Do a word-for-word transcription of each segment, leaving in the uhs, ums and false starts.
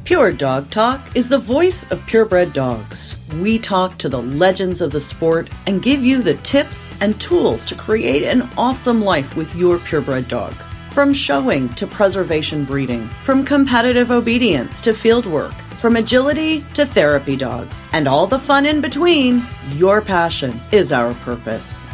Pure Dog Talk is the voice of purebred dogs. We talk to the legends of the sport and give you the tips and tools to create an awesome life with your purebred dog. From showing to preservation breeding, from competitive obedience to field work, from agility to therapy dogs, and all the fun in between, your passion is our purpose.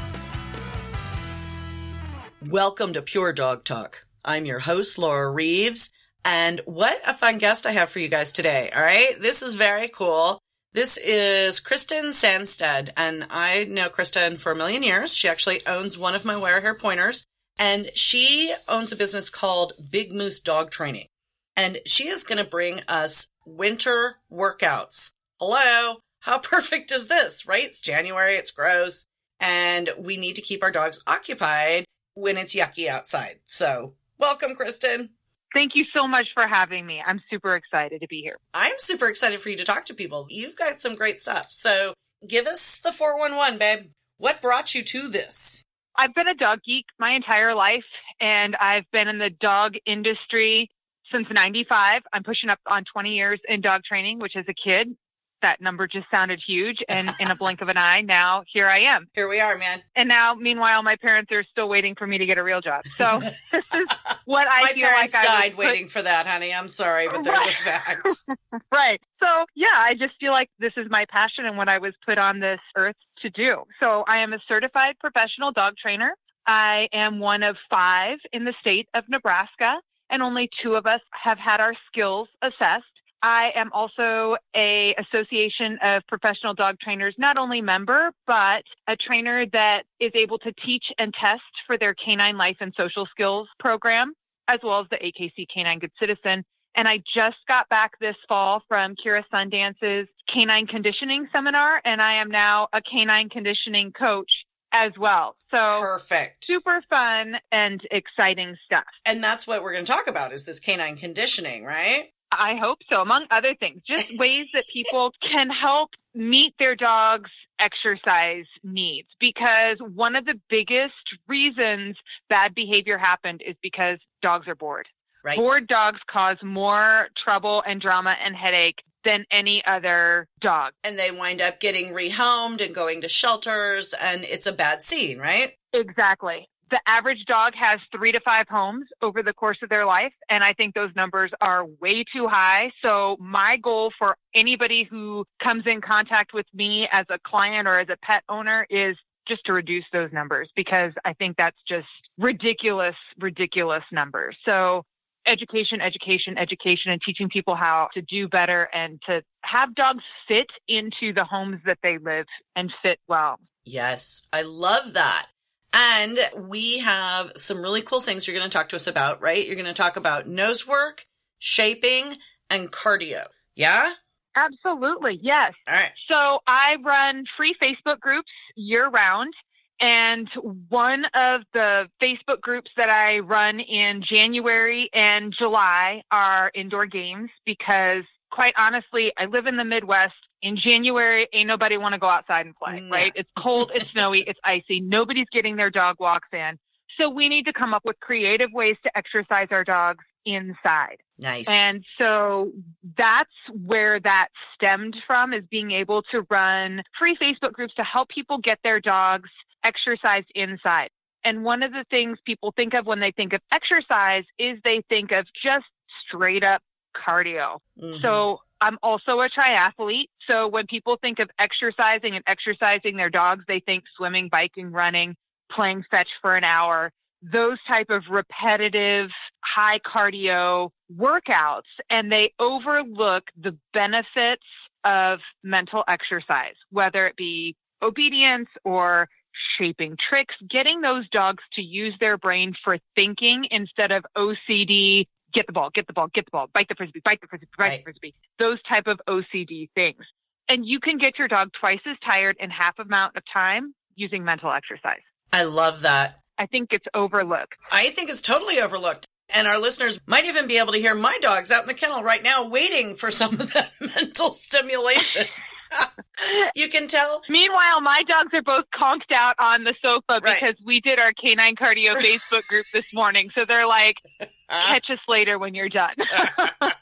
Welcome to Pure Dog Talk. I'm your host, Laura Reeves. And what a fun guest I have for you guys today, all right? This is very cool. This is Kristen Sandstead, and I know Kristen for a million years. She actually owns one of my wire hair pointers, and she owns a business called Big Moose Dog Training. And she is going to bring us winter workouts. Hello? How perfect is this, right? It's January, it's gross, and we need to keep our dogs occupied when it's yucky outside. So, welcome, Kristen. Thank you so much for having me. I'm super excited to be here. I'm super excited for you to talk to people. You've got some great stuff. So give us the four one one, babe. What brought you to this? I've been a dog geek my entire life, and I've been in the dog industry since ninety-five. I'm pushing up on twenty years in dog training, which as a kid, that number just sounded huge. And in a blink of an eye, now here I am. Here we are, man. And now, meanwhile, my parents are still waiting for me to get a real job. So this is what I my feel parents like I died put... waiting for that, honey. I'm sorry, but there's right. a fact. Right. So, yeah, I just feel like this is my passion and what I was put on this earth to do. So I am a certified professional dog trainer. I am one of five in the state of Nebraska, and only two of us have had our skills assessed. I am also a Association of Professional Dog Trainers, not only member, but a trainer that is able to teach and test for their Canine Life and Social Skills program, as well as the A K C Canine Good Citizen. And I just got back this fall from Kira Sundance's Canine Conditioning Seminar, and I am now a canine conditioning coach as well. So perfect. Super fun and exciting stuff. And that's what we're going to talk about is this canine conditioning, right? I hope so, among other things, just ways that people can help meet their dog's exercise needs. Because one of the biggest reasons bad behavior happened is because dogs are bored. Right. Bored dogs cause more trouble and drama and headache than any other dog. And they wind up getting rehomed and going to shelters, and it's a bad scene, right? Exactly. The average dog has three to five homes over the course of their life, and I think those numbers are way too high. So my goal for anybody who comes in contact with me as a client or as a pet owner is just to reduce those numbers, because I think that's just ridiculous, ridiculous numbers. So education, education, education, and teaching people how to do better and to have dogs fit into the homes that they live and fit well. Yes, I love that. And we have some really cool things you're going to talk to us about, right? You're going to talk about nose work, shaping, and cardio. Yeah? Absolutely. Yes. All right. So I run free Facebook groups year round. And one of the Facebook groups that I run in January and July are indoor games because, quite honestly, I live in the Midwest. In January, ain't nobody want to go outside and play, no. right? It's cold, it's snowy, it's icy. Nobody's getting their dog walks in. So we need to come up with creative ways to exercise our dogs inside. Nice. And so that's where that stemmed from, is being able to run free Facebook groups to help people get their dogs exercised inside. And one of the things people think of when they think of exercise is they think of just straight up cardio. Mm-hmm. So I'm also a triathlete. So when people think of exercising and exercising their dogs, they think swimming, biking, running, playing fetch for an hour, those type of repetitive, high cardio workouts. And they overlook the benefits of mental exercise, whether it be obedience or shaping tricks, getting those dogs to use their brain for thinking instead of O C D. Get the ball, get the ball, get the ball, bite the frisbee, bite the frisbee, bite right. the frisbee, those type of O C D things. And you can get your dog twice as tired in half amount of time using mental exercise. I love that. I think it's overlooked. I think it's totally overlooked. And our listeners might even be able to hear my dogs out in the kennel right now waiting for some of that mental stimulation. You can tell. Meanwhile, my dogs are both conked out on the sofa right. because we did our Canine Cardio Facebook group this morning. So they're like, catch us later when you're done.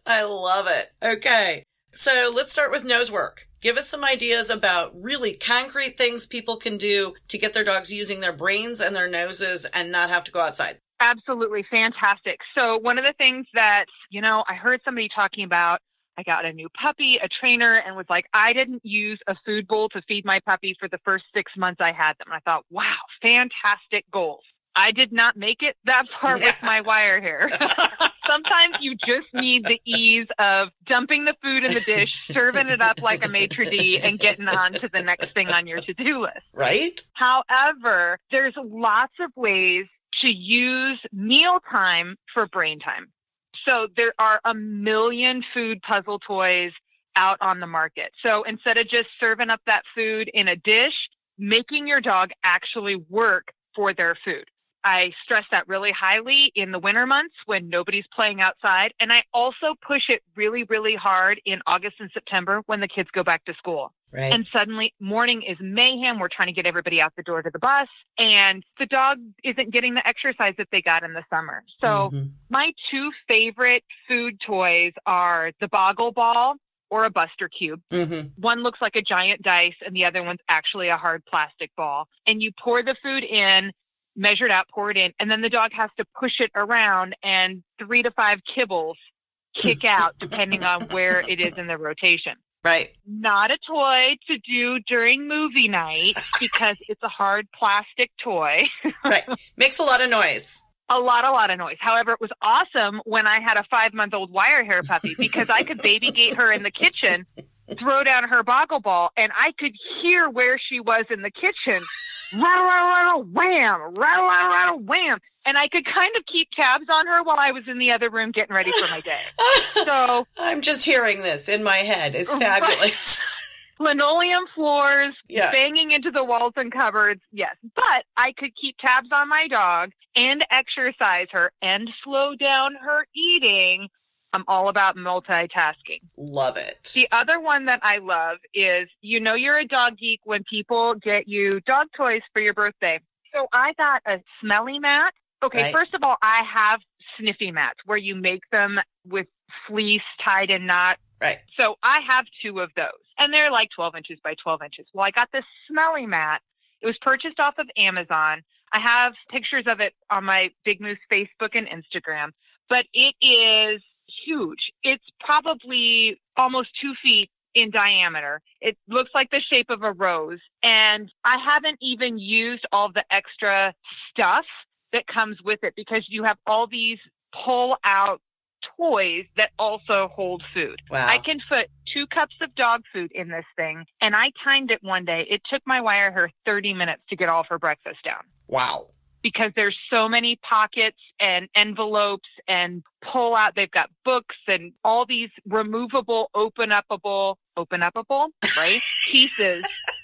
I love it. Okay. So let's start with nose work. Give us some ideas about really concrete things people can do to get their dogs using their brains and their noses and not have to go outside. Absolutely. Fantastic. So one of the things that, you know, I heard somebody talking about, I got a new puppy, a trainer, and was like, I didn't use a food bowl to feed my puppy for the first six months I had them. And I thought, wow, fantastic goals. I did not make it that far with my wire hair. Sometimes you just need the ease of dumping the food in the dish, serving it up like a maitre d', and getting on to the next thing on your to-do list. Right? However, there's lots of ways to use mealtime for brain time. So there are a million food puzzle toys out on the market. So instead of just serving up that food in a dish, making your dog actually work for their food. I stress that really highly in the winter months when nobody's playing outside. And I also push it really, really hard in August and September when the kids go back to school. Right. And suddenly morning is mayhem. We're trying to get everybody out the door to the bus, and the dog isn't getting the exercise that they got in the summer. So mm-hmm. my two favorite food toys are the Boggle Ball or a Buster Cube. Mm-hmm. One looks like a giant dice and the other one's actually a hard plastic ball. And you pour the food in, measure it out, pour it in, and then the dog has to push it around, and three to five kibbles kick out depending on where it is in the rotation. Right. Not a toy to do during movie night because it's a hard plastic toy. Right. Makes a lot of noise. A lot, a lot of noise. However, it was awesome when I had a five-month-old wire hair puppy because I could baby gate her in the kitchen, throw down her Boggle Ball, and I could hear where she was in the kitchen. Rattle, rattle, rattle, wham! Rattle, rattle, rattle, wham! And I could kind of keep tabs on her while I was in the other room getting ready for my day. So I'm just hearing this in my head. It's fabulous. Linoleum floors, yeah. banging into the walls and cupboards, yes. But I could keep tabs on my dog and exercise her and slow down her eating. I'm all about multitasking. Love it. The other one that I love is, you know, you're a dog geek when people get you dog toys for your birthday. So I got a smelly mat. Okay, right. First of all, I have sniffy mats where you make them with fleece tied in knot. Right. So I have two of those, and they're like twelve inches by twelve inches. Well, I got this smelly mat. It was purchased off of Amazon. I have pictures of it on my Big Moose Facebook and Instagram, but it is huge. It's probably almost two feet in diameter. It looks like the shape of a rose, and I haven't even used all the extra stuff that comes with it because you have all these pull-out toys that also hold food. Wow. I can put two cups of dog food in this thing, and I timed it one day. It took my wire hair thirty minutes to get all of her breakfast down. Wow. Because there's so many pockets and envelopes and pull out. They've got books and all these removable, open upable, open upable, right? pieces.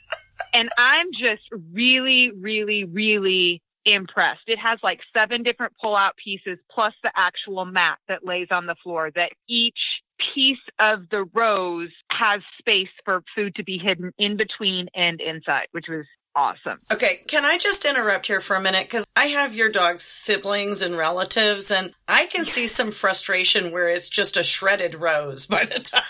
And I'm just really, really, really impressed. It has like seven different pull-out pieces plus the actual mat that lays on the floor, that each piece of the rose has space for food to be hidden in between and inside, which was awesome. Okay, can I just interrupt here for a minute? Because I have your dog's siblings and relatives, and I can see some frustration where it's just a shredded rose by the time.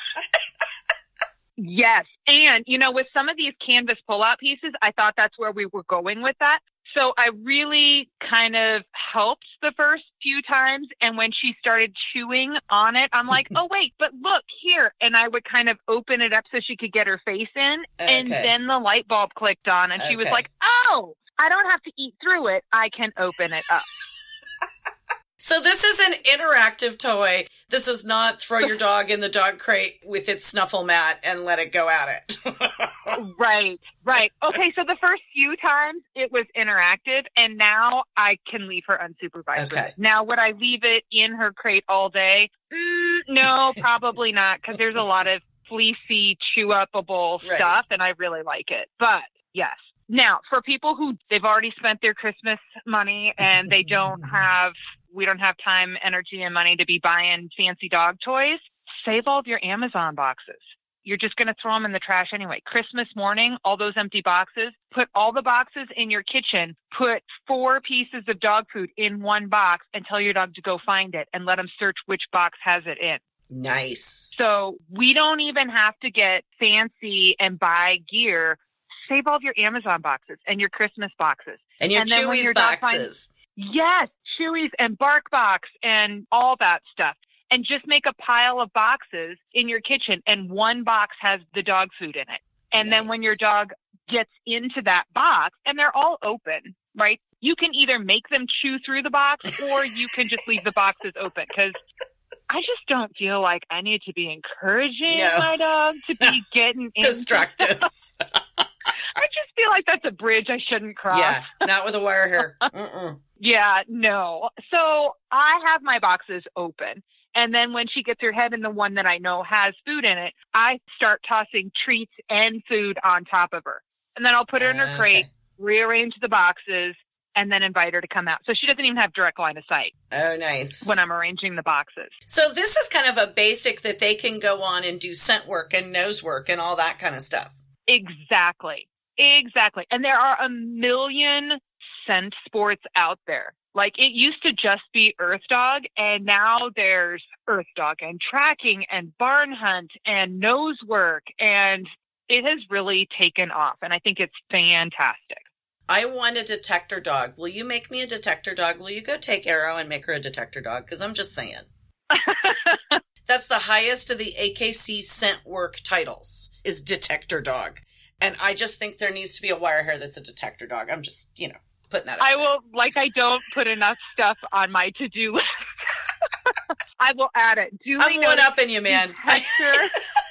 Yes. And, you know, with some of these canvas pull-out pieces, I thought that's where we were going with that. So I really kind of helped the first few times. And when she started chewing on it, I'm like, oh, wait, but look here. And I would kind of open it up so she could get her face in. Okay. And then the light bulb clicked on and she was Okay. like, oh, I don't have to eat through it. I can open it up. So this is an interactive toy. This is not throw your dog in the dog crate with its snuffle mat and let it go at it. Right, right. Okay, so the first few times it was interactive, and now I can leave her unsupervised. Okay. With it. Now, would I leave it in her crate all day? Mm, no, probably not, because there's a lot of fleecy, chew-upable Right. stuff, and I really like it. But, yes. Now, for people who they've already spent their Christmas money and they don't have, we don't have time, energy, and money to be buying fancy dog toys, save all of your Amazon boxes. You're just going to throw them in the trash anyway. Christmas morning, all those empty boxes, put all the boxes in your kitchen, put four pieces of dog food in one box and tell your dog to go find it and let them search which box has it in. Nice. So we don't even have to get fancy and buy gear. Save all of your Amazon boxes and your Christmas boxes. And your and then when Chewy's your dog boxes. Finds, yes, Chewy's and BarkBox and all that stuff. And just make a pile of boxes in your kitchen, and one box has the dog food in it. And nice. Then when your dog gets into that box, and they're all open, right? You can either make them chew through the box, or you can just leave the boxes open, because I just don't feel like I need to be encouraging no. my dog to be getting destructive. I just feel like that's a bridge I shouldn't cross. Yeah, not with a wire hair. Mm-mm. Yeah, no. So I have my boxes open. And then when she gets her head in the one that I know has food in it, I start tossing treats and food on top of her. And then I'll put her in her uh, crate, okay. rearrange the boxes, and then invite her to come out. So she doesn't even have direct line of sight. Oh, nice. When I'm arranging the boxes. So this is kind of a basic that they can go on and do scent work and nose work and all that kind of stuff. Exactly. Exactly. And there are a million scent sports out there. Like, it used to just be Earth Dog, and now there's Earth Dog and tracking and barn hunt and nose work, and it has really taken off, and I think it's fantastic. I want a detector dog. Will you make me a detector dog? Will you go take Arrow and make her a detector dog? Because I'm just saying. That's the highest of the A K C scent work titles, is detector dog. And I just think there needs to be a wire hair that's a detector dog. I'm just, you know. Putting that I there. will, like, I don't put enough stuff on my to-do list. I will add it. Duly I'm one up in you, man. Detector,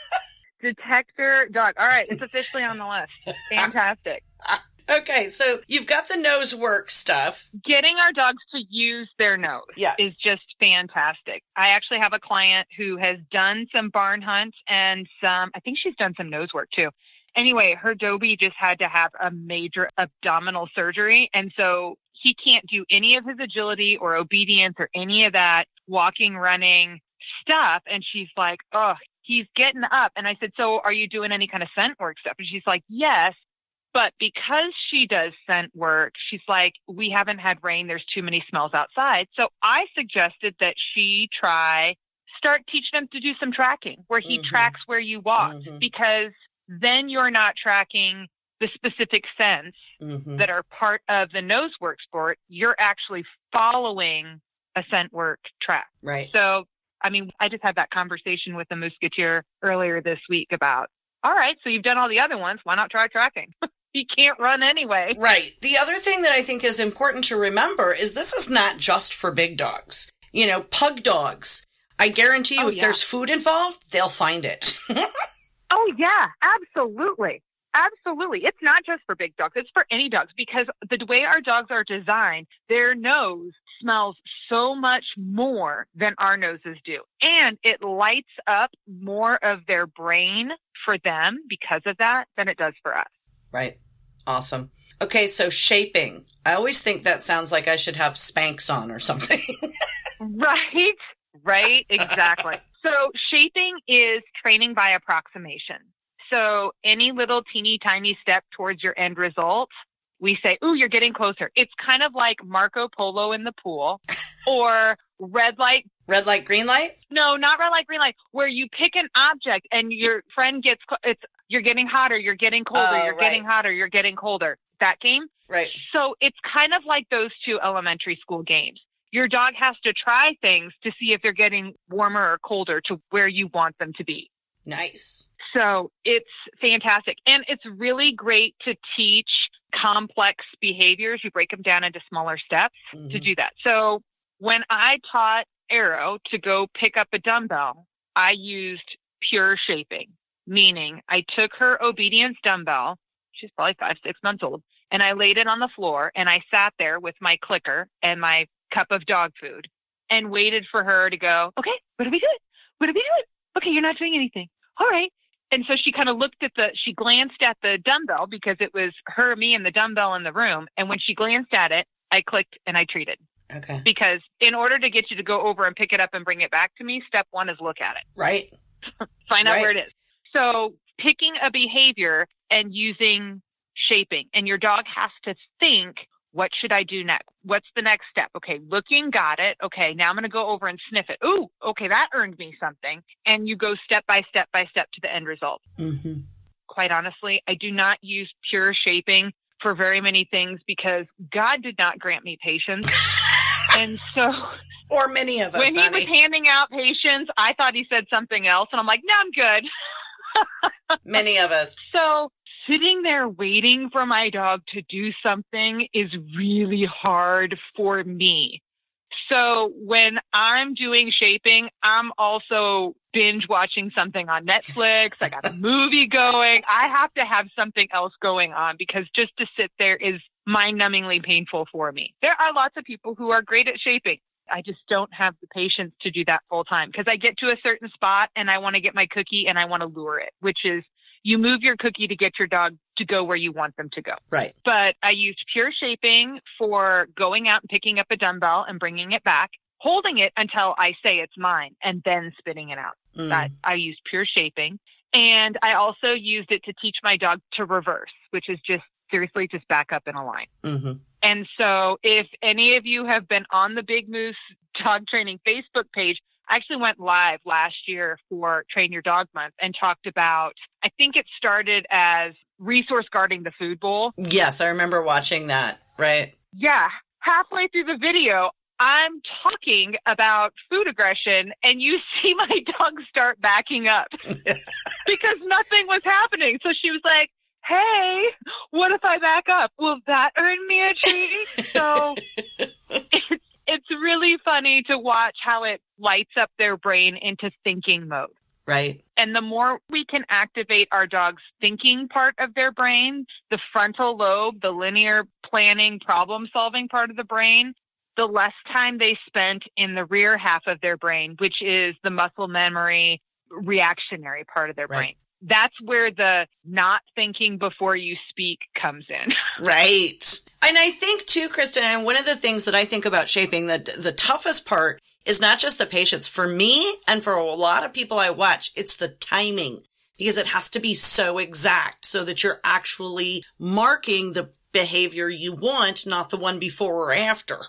detector dog. All right, it's officially on the list. Fantastic. Okay, so you've got the nose work stuff. Getting our dogs to use their nose yes. is just fantastic. I actually have a client who has done some barn hunt and some, I think she's done some nose work too. Anyway, her Dobie just had to have a major abdominal surgery. And so he can't do any of his agility or obedience or any of that walking, running stuff. And she's like, oh, he's getting up. And I said, so are you doing any kind of scent work stuff? And she's like, yes. But because she does scent work, she's like, we haven't had rain. There's too many smells outside. So I suggested that she try, start teaching him to do some tracking where he mm-hmm. tracks where you walk mm-hmm. because then you're not tracking the specific scents mm-hmm. that are part of the nose work sport. You're actually following a scent work track. Right. So, I mean, I just had that conversation with the Musketeer earlier this week about, all right, so you've done all the other ones. Why not try tracking? He can't run anyway. Right. The other thing that I think is important to remember is this is not just for big dogs. You know, pug dogs. I guarantee you, oh, if yeah. there's food involved, they'll find it. Oh, yeah, absolutely. Absolutely. It's not just for big dogs. It's for any dogs because the way our dogs are designed, their nose smells so much more than our noses do. And it lights up more of their brain for them because of that than it does for us. Right. Awesome. Okay, so shaping. I always think that sounds like I should have Spanx on or something. Right. Right. Exactly. So shaping is training by approximation. So any little teeny tiny step towards your end result, we say, ooh, you're getting closer. It's kind of like Marco Polo in the pool or red light. Red light, green light? No, not red light, green light, where you pick an object and your friend gets, it's you're getting hotter, you're getting colder, oh, you're right. getting hotter, you're getting colder. That game? Right. So it's kind of like those two elementary school games. Your dog has to try things to see if they're getting warmer or colder to where you want them to be. Nice. So it's fantastic. And it's really great to teach complex behaviors. You break them down into smaller steps mm-hmm. to do that. So when I taught Arrow to go pick up a dumbbell, I used pure shaping, meaning I took her obedience dumbbell. She's probably five, six months old. And I laid it on the floor and I sat there with my clicker and my cup of dog food and waited for her to go, okay, what are we doing? What are we doing? Okay, you're not doing anything. All right. And so she kind of looked at the, she glanced at the dumbbell because it was her, me, and the dumbbell in the room. And when she glanced at it, I clicked and I treated. Okay. Because in order to get you to go over and pick it up and bring it back to me, step one is look at it. Right. Find out right. where it is. So picking a behavior and using shaping. And your dog has to think, What should I do next? What's the next step? Okay, looking, got it. Okay, now I'm going to go over and sniff it. Ooh, okay, that earned me something. And you go step by step by step to the end result. Mm-hmm. Quite honestly, I do not use pure shaping for very many things because God did not grant me patience. And so... Or many of us, when he honey. was handing out patience, I thought he said something else. And I'm like, no, I'm good. Many of us. So sitting there waiting for my dog to do something is really hard for me. So when I'm doing shaping, I'm also binge watching something on Netflix. I got a movie going. I have to have something else going on because just to sit there is mind-numbingly painful for me. There are lots of people who are great at shaping. I just don't have the patience to do that full time because I get to a certain spot and I want to get my cookie and I want to lure it, which is you move your cookie to get your dog to go where you want them to go. Right. But I used pure shaping for going out and picking up a dumbbell and bringing it back, holding it until I say it's mine, and then spitting it out. Mm. That I used pure shaping. And I also used it to teach my dog to reverse, which is just seriously just back up in a line. Mm-hmm. And so if any of you have been on the Big Moose Dog Training Facebook page, I actually went live last year for Train Your Dog Month and talked about, I think it started as resource guarding the food bowl. Yes, I remember watching that, right? Yeah. Halfway through the video, I'm talking about food aggression and you see my dog start backing up because nothing was happening. So she was like, hey, what if I back up? Will that earn me a treat? So it's, it's really funny to watch how it lights up their brain into thinking mode. Right. And the more we can activate our dog's thinking part of their brain, the frontal lobe, the linear planning, problem-solving part of the brain, the less time they spent in the rear half of their brain, which is the muscle memory, reactionary part of their right. brain. That's where the not thinking before you speak comes in. Right. And I think too, Kristen, and one of the things that I think about shaping, the, the toughest part is not just the patience. For me and for a lot of people I watch, it's the timing because it has to be so exact so that you're actually marking the behavior you want, not the one before or after.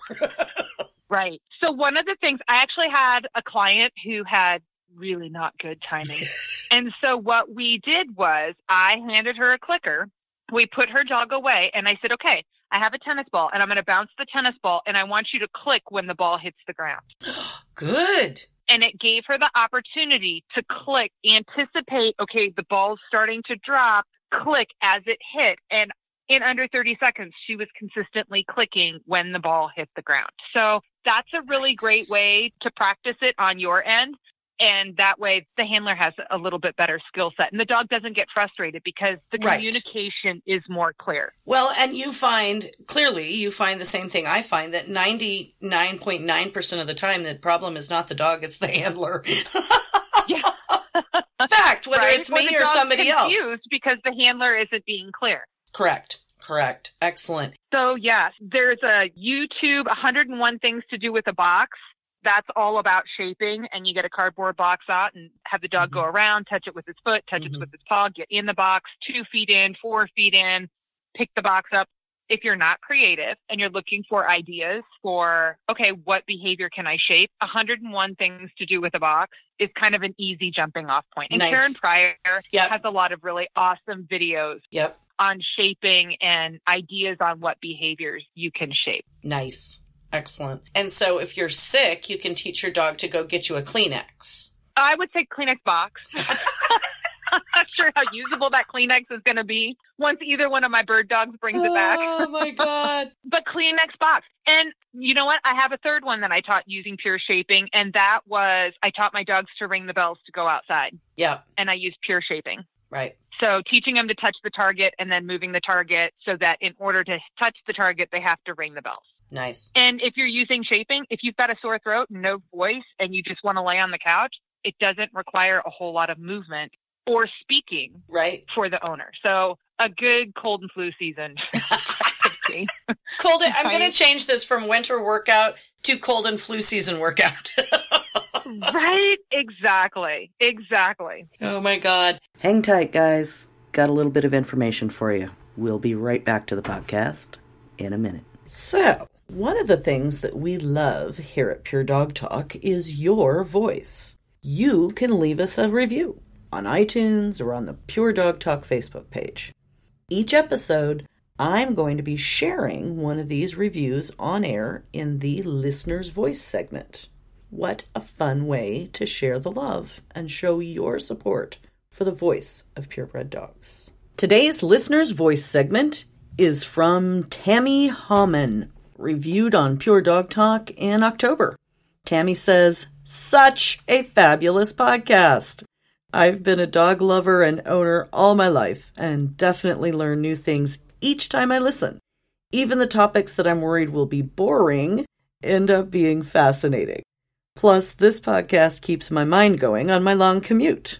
Right. So one of the things, I actually had a client who had really not good timing. And so what we did was I handed her a clicker. We put her dog away and I said, okay, I have a tennis ball and I'm going to bounce the tennis ball and I want you to click when the ball hits the ground. Good. And it gave her the opportunity to click, anticipate, okay, the ball's starting to drop, click as it hit. And in under thirty seconds, she was consistently clicking when the ball hit the ground. So that's a really nice. Great way to practice it on your end. And that way the handler has a little bit better skill set and the dog doesn't get frustrated because the right. communication is more clear. Well, and you find, clearly you find the same thing I find, that ninety-nine point nine percent of the time the problem is not the dog, it's the handler. Yeah. Fact, whether right? it's me or, or somebody else. Because the handler isn't being clear. Correct. Correct. Excellent. So yes, there's a YouTube one hundred and one Things to Do with a Box. That's all about shaping, and you get a cardboard box out and have the dog mm-hmm. go around, touch it with its foot, touch mm-hmm. it with its paw, get in the box, two feet in, four feet in, pick the box up. If you're not creative and you're looking for ideas for, okay, what behavior can I shape? one hundred and one Things to Do with a Box is kind of an easy jumping off point. And nice. Karen Pryor yep. has a lot of really awesome videos yep. on shaping and ideas on what behaviors you can shape. Nice. Excellent. And so if you're sick, you can teach your dog to go get you a Kleenex. I would say Kleenex box. I'm not sure how usable that Kleenex is going to be once either one of my bird dogs brings oh, it back. Oh, my God. But Kleenex box. And you know what? I have a third one that I taught using pure shaping, and that was I taught my dogs to ring the bells to go outside. Yeah. And I used pure shaping. Right. So teaching them to touch the target and then moving the target so that in order to touch the target, they have to ring the bells. Nice. And if you're using shaping, if you've got a sore throat and no voice and you just want to lay on the couch, it doesn't require a whole lot of movement or speaking right. for the owner. So a good cold and flu season. Cold. I'm going to change this from winter workout to cold and flu season workout. Right. Exactly. Exactly. Oh, my God. Hang tight, guys. Got a little bit of information for you. We'll be right back to the podcast in a minute. So, one of the things that we love here at Pure Dog Talk is your voice. You can leave us a review on iTunes or on the Pure Dog Talk Facebook page. Each episode, I'm going to be sharing one of these reviews on air in the Listener's Voice segment. What a fun way to share the love and show your support for the voice of purebred dogs. Today's Listener's Voice segment is from Tammy Hallman, reviewed on Pure Dog Talk in October. Tammy says, "Such a fabulous podcast. I've been a dog lover and owner all my life and definitely learn new things each time I listen. Even the topics that I'm worried will be boring end up being fascinating. Plus, this podcast keeps my mind going on my long commute."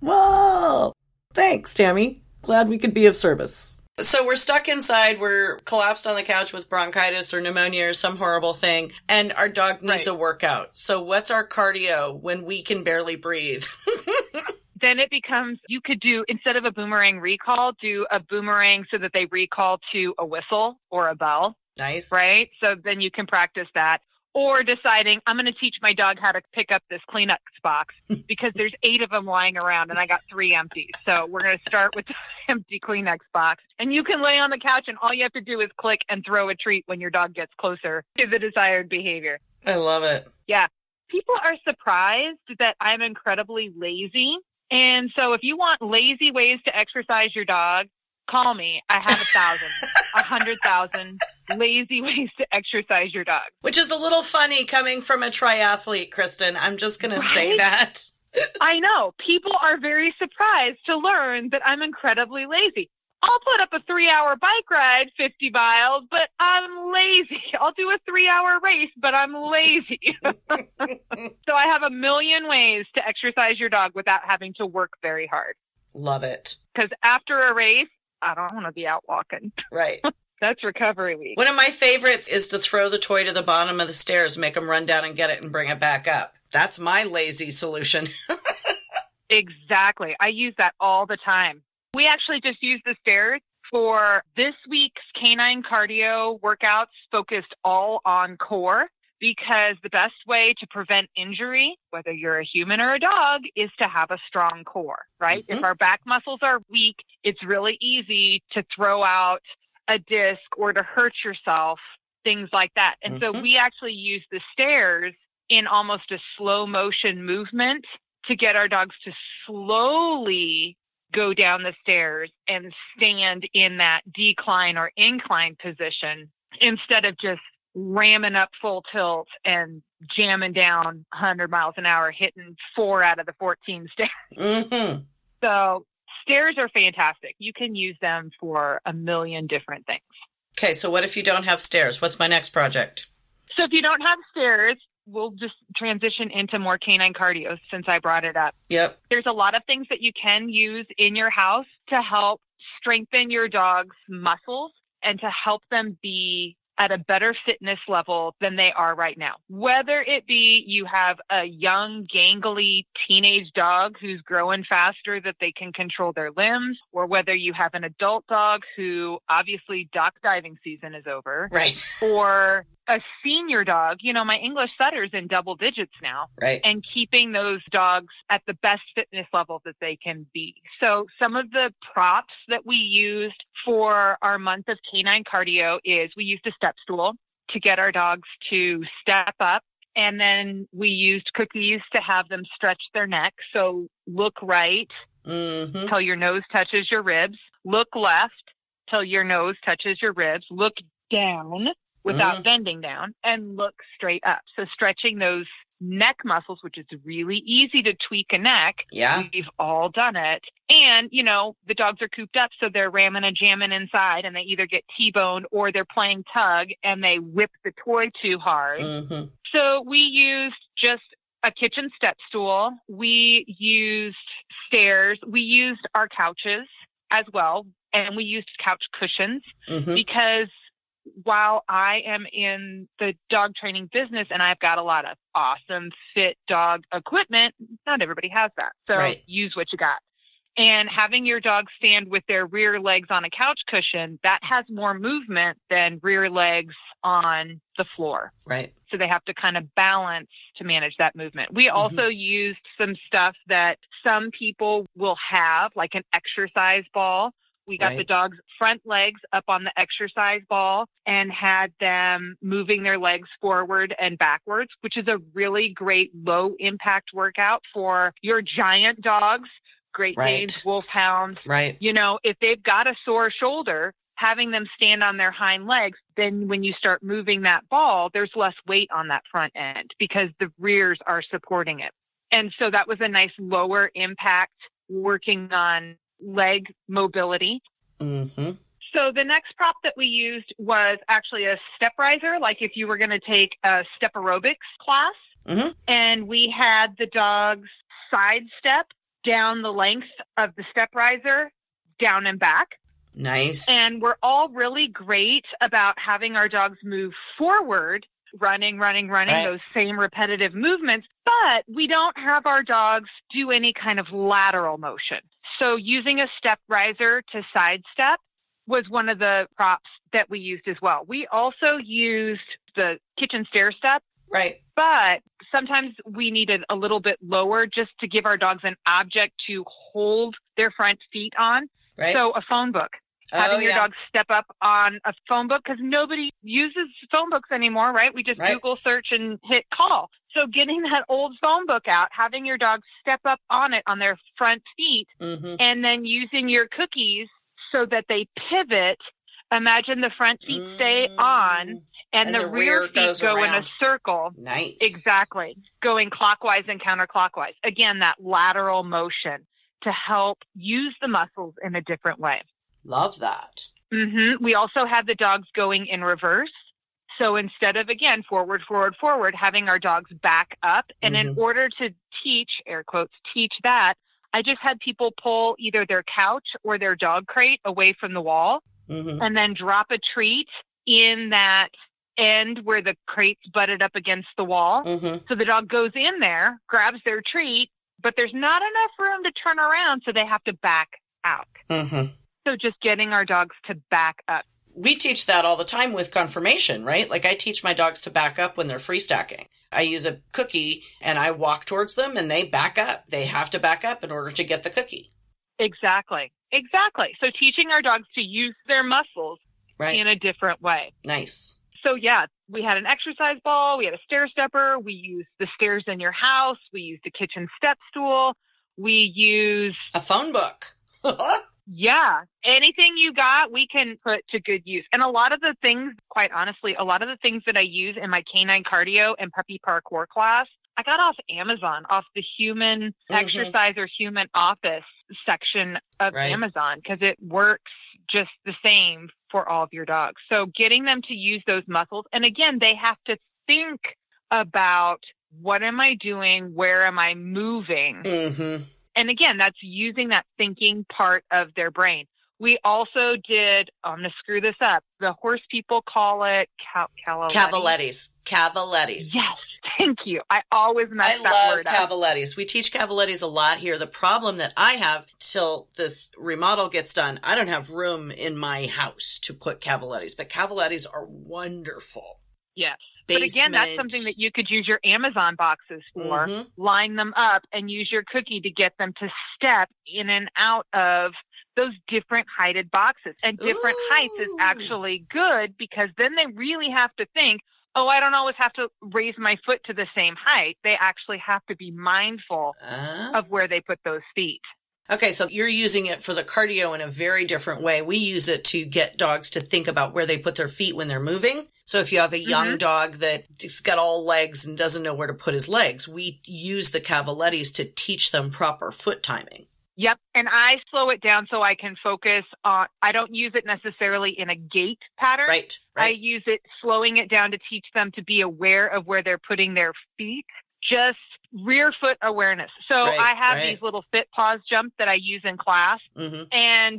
Whoa! Thanks, Tammy. Glad we could be of service. So we're stuck inside, we're collapsed on the couch with bronchitis or pneumonia or some horrible thing, and our dog needs right. a workout. So what's our cardio when we can barely breathe? Then it becomes, you could do, instead of a boomerang recall, do a boomerang so that they recall to a whistle or a bell. Nice. Right? So then you can practice that. Or deciding, I'm going to teach my dog how to pick up this Kleenex box because there's eight of them lying around and I got three empty. So we're going to start with the empty Kleenex box. And you can lay on the couch and all you have to do is click and throw a treat when your dog gets closer to the desired behavior. I love it. Yeah. People are surprised that I'm incredibly lazy. And so if you want lazy ways to exercise your dog, call me. I have a thousand, a hundred thousand lazy ways to exercise your dog. Which is a little funny coming from a triathlete, Kristen. I'm just going right? to say that. I know. People are very surprised to learn that I'm incredibly lazy. I'll put up a three-hour bike ride, fifty miles, but I'm lazy. I'll do a three-hour race, but I'm lazy. So I have a million ways to exercise your dog without having to work very hard. Love it. Because after a race, I don't want to be out walking. Right. That's recovery week. One of my favorites is to throw the toy to the bottom of the stairs, make them run down and get it and bring it back up. That's my lazy solution. Exactly. I use that all the time. We actually just use the stairs for this week's canine cardio workouts focused all on core, because the best way to prevent injury, whether you're a human or a dog, is to have a strong core, right? Mm-hmm. If our back muscles are weak, it's really easy to throw out a disc or to hurt yourself, things like that. And mm-hmm. so we actually use the stairs in almost a slow motion movement to get our dogs to slowly go down the stairs and stand in that decline or incline position instead of just ramming up full tilt and jamming down one hundred miles an hour, hitting four out of the fourteen stairs. Mm-hmm. So stairs are fantastic. You can use them for a million different things. Okay, so what if you don't have stairs? What's my next project? So if you don't have stairs, we'll just transition into more canine cardio since I brought it up. Yep. There's a lot of things that you can use in your house to help strengthen your dog's muscles and to help them be at a better fitness level than they are right now. Whether it be you have a young, gangly teenage dog who's growing faster that they can control their limbs, or whether you have an adult dog who obviously dock diving season is over. Right. Or a senior dog, you know, my English setter's in double digits now. Right. And keeping those dogs at the best fitness level that they can be. So some of the props that we used for our month of canine cardio is we used a step stool to get our dogs to step up. And then we used cookies to have them stretch their neck. So look right mm-hmm. till your nose touches your ribs. Look left till your nose touches your ribs. Look down without mm. bending down, and look straight up. So stretching those neck muscles, which is really easy to tweak a neck. Yeah. We've all done it. And, you know, the dogs are cooped up, so they're ramming and jamming inside, and they either get T-boned or they're playing tug and they whip the toy too hard. Mm-hmm. So we used just a kitchen step stool. We used stairs. We used our couches as well, and we used couch cushions mm-hmm. because while I am in the dog training business and I've got a lot of awesome fit dog equipment, not everybody has that. So right. use what you got. And having your dog stand with their rear legs on a couch cushion, that has more movement than rear legs on the floor. Right. So they have to kind of balance to manage that movement. We also mm-hmm. used some stuff that some people will have, like an exercise ball. We got right. the dog's front legs up on the exercise ball and had them moving their legs forward and backwards, which is a really great low impact workout for your giant dogs. Great Danes, right. Wolfhounds. Right. You know, if they've got a sore shoulder, having them stand on their hind legs, then when you start moving that ball, there's less weight on that front end because the rears are supporting it. And so that was a nice lower impact working on leg mobility. Mm-hmm. So the next prop that we used was actually a step riser, like if you were going to take a step aerobics class. Mm-hmm. And we had the dogs sidestep down the length of the step riser, down and back. Nice. And we're all really great about having our dogs move forward, running, running, running, right. those same repetitive movements, but we don't have our dogs do any kind of lateral motion. So using a step riser to sidestep was one of the props that we used as well. We also used the kitchen stair step. Right. But sometimes we needed a little bit lower just to give our dogs an object to hold their front feet on. Right. So a phone book. Oh, Having your yeah. dog step up on a phone book, because nobody uses phone books anymore, right? We just right. Google search and hit call. So getting that old phone book out, having your dog step up on it on their front feet, mm-hmm. and then using your cookies so that they pivot. Imagine the front feet stay mm. on. And, and the, the rear, rear feet goes go around. in a circle. Nice. Exactly. Going clockwise and counterclockwise. Again, that lateral motion to help use the muscles in a different way. Love that. Mm-hmm. We also had the dogs going in reverse. So instead of, again, forward, forward, forward, having our dogs back up. And mm-hmm. in order to teach, air quotes, teach that, I just had people pull either their couch or their dog crate away from the wall mm-hmm. and then drop a treat in that end where the crate's butted up against the wall. Mm-hmm. So the dog goes in there, grabs their treat, but there's not enough room to turn around, so they have to back out. Mm-hmm. So just getting our dogs to back up. We teach that all the time with conformation, right? Like I teach my dogs to back up when they're free stacking. I use a cookie and I walk towards them and they back up. They have to back up in order to get the cookie. Exactly. Exactly. So teaching our dogs to use their muscles right. in a different way. Nice. So yeah, we had an exercise ball, we had a stair stepper, we used the stairs in your house, we used a kitchen step stool, we used a phone book. Yeah, anything you got, we can put to good use. And a lot of the things, quite honestly, a lot of the things that I use in my canine cardio and puppy parkour class, I got off Amazon, off the human mm-hmm. exercise or human office section of right. Amazon, because it works just the same for all of your dogs. So getting them to use those muscles. And again, they have to think about what am I doing? Where am I moving? Mm-hmm. And again, that's using that thinking part of their brain. We also did, I'm going to screw this up. The horse people call it cal- Cavalettis. Cavalettis. Yes. Thank you. I always mess I that word up. I love Cavalettis. We teach Cavalettis a lot here. The problem that I have till this remodel gets done, I don't have room in my house to put Cavalettis, but Cavalettis are wonderful. Yes. Basement. But again, that's something that you could use your Amazon boxes for. Mm-hmm. Line them up and use your cookie to get them to step in and out of those different heighted boxes. And different Ooh. heights is actually good because then they really have to think, oh, I don't always have to raise my foot to the same height. They actually have to be mindful uh. of where they put those feet. Okay, so you're using it for the cardio in a very different way. We use it to get dogs to think about where they put their feet when they're moving. So if you have a young mm-hmm. dog that's got all legs and doesn't know where to put his legs, we use the Cavalettis to teach them proper foot timing. Yep. And I slow it down so I can focus on, I don't use it necessarily in a gait pattern. Right, right. I use it slowing it down to teach them to be aware of where they're putting their feet. Just rear foot awareness. So right, I have right. these little fit pause jumps that I use in class. Mm-hmm. And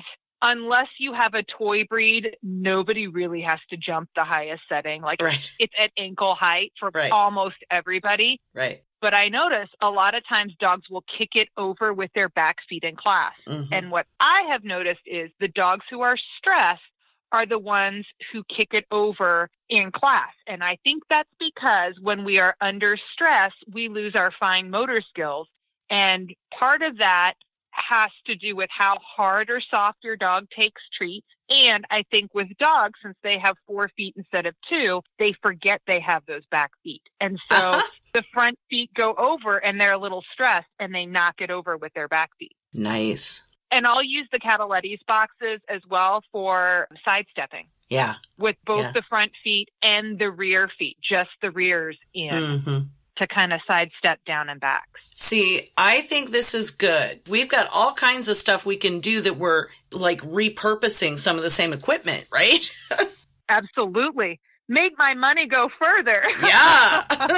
unless you have a toy breed, nobody really has to jump the highest setting. Like right. it's at ankle height for right. almost everybody. Right. But I notice a lot of times dogs will kick it over with their back feet in class. Mm-hmm. And what I have noticed is the dogs who are stressed are the ones who kick it over in class. And I think that's because when we are under stress, we lose our fine motor skills. And part of that has to do with how hard or soft your dog takes treats. And I think with dogs, since they have four feet instead of two, they forget they have those back feet. And so uh-huh. the front feet go over and they're a little stressed and they knock it over with their back feet. Nice. And I'll use the Cataletti's boxes as well for sidestepping. Yeah. With both yeah. the front feet and the rear feet, just the rears in. Mm-hmm. To kind of sidestep down and back. See, I think this is good. We've got all kinds of stuff we can do that we're like repurposing some of the same equipment, right? Absolutely. Make my money go further. Yeah.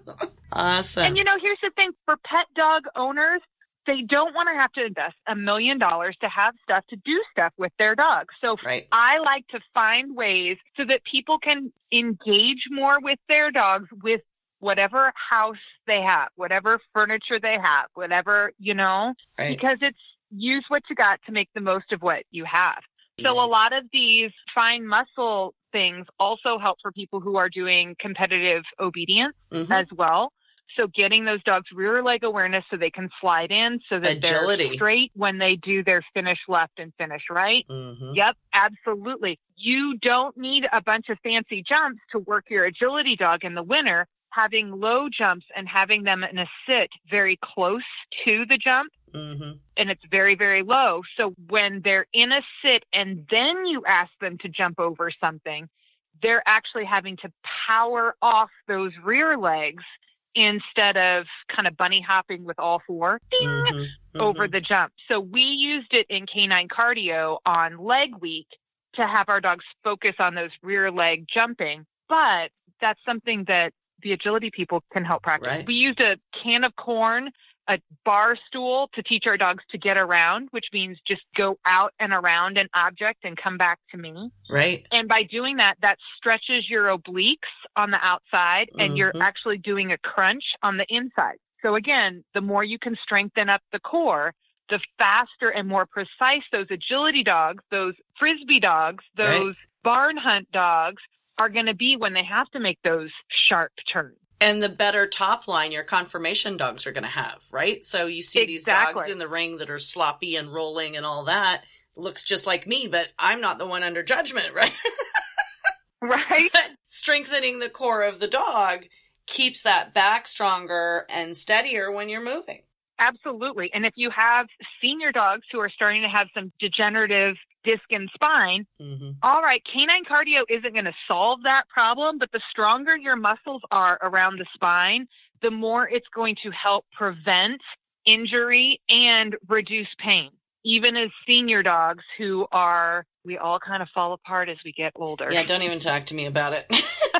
Awesome. And you know, here's the thing for pet dog owners, they don't want to have to invest a million dollars to have stuff to do stuff with their dogs. So right. I like to find ways so that people can engage more with their dogs with whatever house they have, whatever furniture they have, whatever, you know, right. because it's use what you got to make the most of what you have. So Nice. A lot of these fine muscle things also help for people who are doing competitive obedience mm-hmm. as well. So getting those dogs rear leg awareness so they can slide in so that Agility. They're straight when they do their finish left and finish right. Mm-hmm. Yep, absolutely. You don't need a bunch of fancy jumps to work your agility dog in the winter. Having low jumps and having them in a sit very close to the jump, mm-hmm. and it's very, very low. So when they're in a sit and then you ask them to jump over something, they're actually having to power off those rear legs instead of kind of bunny hopping with all four ding, mm-hmm. Mm-hmm. over the jump. So we used it in canine cardio on leg week to have our dogs focus on those rear leg jumping. But that's something that the agility people can help practice. Right. We used a can of corn, a bar stool to teach our dogs to get around, which means just go out and around an object and come back to me. Right. And by doing that, that stretches your obliques on the outside and mm-hmm. you're actually doing a crunch on the inside. So again, the more you can strengthen up the core, the faster and more precise those agility dogs, those frisbee dogs, those right. barn hunt dogs, are going to be when they have to make those sharp turns. And the better top line your confirmation dogs are going to have, right? So you see exactly. these dogs in the ring that are sloppy and rolling and all that. Looks just like me, but I'm not the one under judgment, right? Right. Strengthening the core of the dog keeps that back stronger and steadier when you're moving. Absolutely. And if you have senior dogs who are starting to have some degenerative disc and spine, mm-hmm. all right, canine cardio isn't going to solve that problem, but the stronger your muscles are around the spine, the more it's going to help prevent injury and reduce pain. Even as senior dogs who are, we all kind of fall apart as we get older. Yeah, don't even talk to me about it.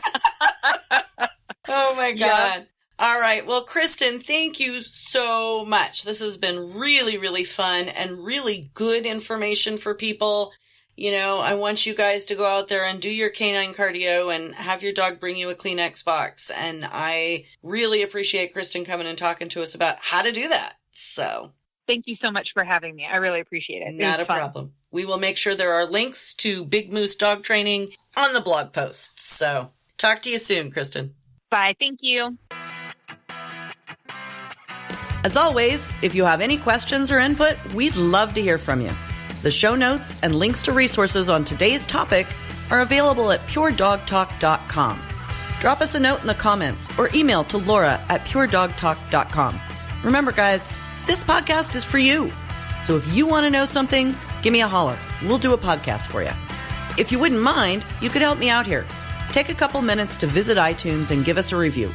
Oh my God. Yeah. All right. Well, Kristen, thank you so much. This has been really, really fun and really good information for people. You know, I want you guys to go out there and do your canine cardio and have your dog bring you a Kleenex box. And I really appreciate Kristen coming and talking to us about how to do that. So thank you so much for having me. I really appreciate it. Not it a fun. problem. We will make sure there are links to Big Moose Dog Training on the blog post. So talk to you soon, Kristen. Bye. Thank you. As always, if you have any questions or input, we'd love to hear from you. The show notes and links to resources on today's topic are available at pure dog talk dot com. Drop us a note in the comments or email to Laura at pure dog talk dot com. Remember, guys, this podcast is for you. So if you want to know something, give me a holler. We'll do a podcast for you. If you wouldn't mind, you could help me out here. Take a couple minutes to visit iTunes and give us a review.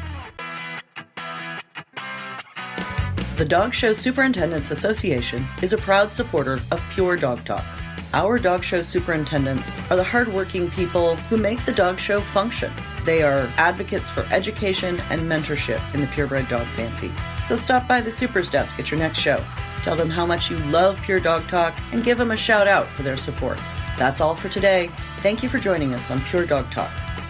The Dog Show Superintendents Association is a proud supporter of Pure Dog Talk. Our dog show superintendents are the hardworking people who make the dog show function. They are advocates for education and mentorship in the purebred dog fancy. So stop by the Supers desk at your next show. Tell them how much you love Pure Dog Talk and give them a shout out for their support. That's all for today. Thank you for joining us on Pure Dog Talk.